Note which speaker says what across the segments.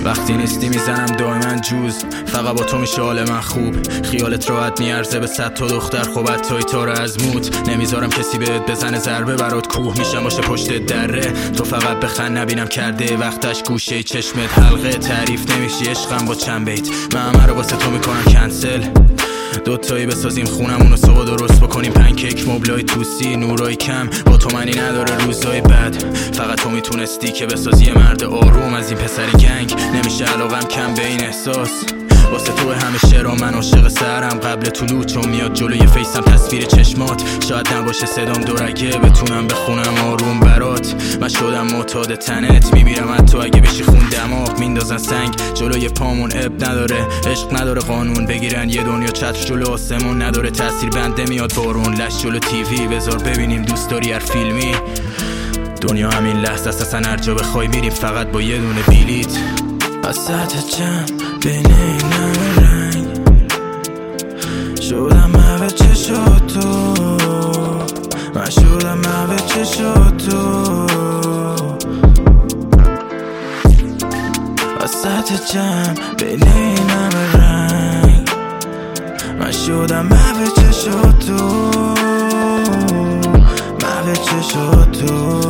Speaker 1: وقتی نیستی میزنم دائما جوز، فقط با تو میشه حال من خوب. خیالت راحت میارزه به 100 تا دختر، خوبت توی تو رو از موت. نمیذارم کسی بهت بزنه ضربه، برات کوه میشم باشه پشت دره. تو فقط بخند نبینم کرده وقتش گوشه چشمت حلقه. تعریف نمیشی عشقم با چند بیت، من همه رو واسه تو میکنم کنسل. دوتایی بسازیم خونمونو صبح درست بکنیم پنکیک، مبلای توسی نورای کم، با تو منی نداره روزای بد. فقط تو میتونستی که بسازی یه مرد آروم از این پسر گنگ. نمیشه علاقم کم به این احساس، واسه تو همه شعرها من عاشق سرم. قبل طلوع چون میاد جلوی فیسم تصویر چشمات، شاید نباشه صدام دورگه بتونم بخونم آروم برات. من شدم معتاد تنت، میمیرم حتی اگه بشی خون دماغ. میندازن سنگ جلوی پامون، اب نداره عشق نداره قانون. بگیرن یه دنیا چتر جلو آسمون، نداره تاثیر بنده میاد بارون. لش جلو تیوی بذار ببینیم دوست داری هر فیلمی. دنیا همین لحظه است، اصلا هر جا بخوای میریم فقط با یه دونه بلیت. وسط جمع بین این همه رنگ شدم همه چشات تو، من شدم همه چشات تو. وسط جمع بین این همه رنگ من شدم همه چشات تو، همه چشات تو.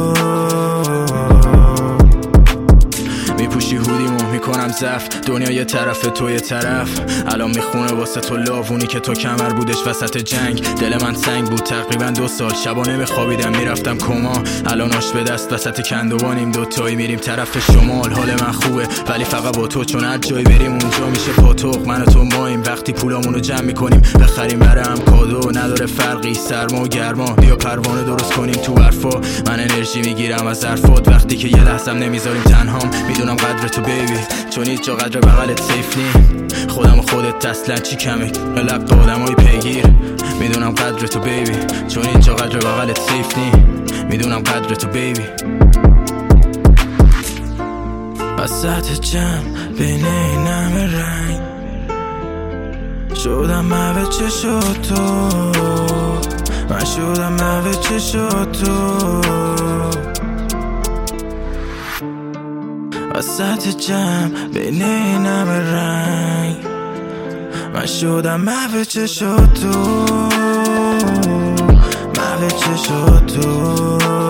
Speaker 1: میپوشی هودیمو میکنم زفت، دنیا یه طرف تو یه طرف. الان میخونه واسه تو لاوونی که تو کمر بودش وسط جنگ. دل من سنگ بود تقریبا 2 سال، شبا نمیخوابیدم میرفتم کما. الان آش به دست وسط کندوانیم، دوتایی میریم طرف شمال. حال من خوبه ولی فقط با تو، چون هر جایی بریم اونجا میشه پاتوق. من و تو ماییم وقتی پولامونو جمع میکنیم بخریم برام کادو. نداره فرقی سرما و گرما، بیا پروانه درست کنیم تو برفا. من انرژی میگیرم از حرفات وقتی که یه لحظم نمیذاریم تنهام. میدونم قدر تو بیبی، چون هیچ جا قدر بغلت سیف نی. خودم و خودت اصلا چی کمه لب آدمای پیگیر. میدونم قدر تو بیبی، چون هیچ جا قدر بغلت سیف نی. میدونم قدر تو بیبی. وسط جمع بین این همه رنگ شدم همه چشات تو، من شدم همه چشات تو. وسط جمع بین این همه رنگ من شدم همه چشات تو، همه چشات تو.